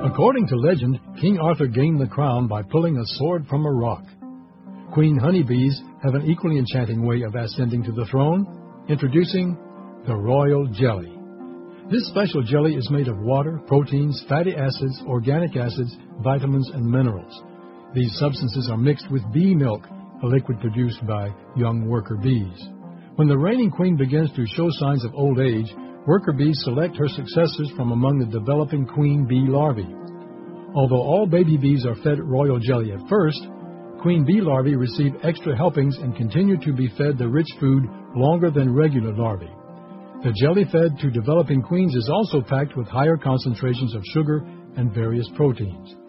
According to legend, King Arthur gained the crown by pulling a sword from a rock. Queen honeybees have an equally enchanting way of ascending to the throne. Introducing the royal jelly. This special jelly is made of water, proteins, fatty acids, organic acids, vitamins, and minerals. These substances are mixed with bee milk, a liquid produced by young worker bees. When the reigning queen begins to show signs of old age, worker bees select her successors from among the developing queen bee larvae. Although all baby bees are fed royal jelly at first, queen bee larvae receive extra helpings and continue to be fed the rich food longer than regular larvae. The jelly fed to developing queens is also packed with higher concentrations of sugar and various proteins.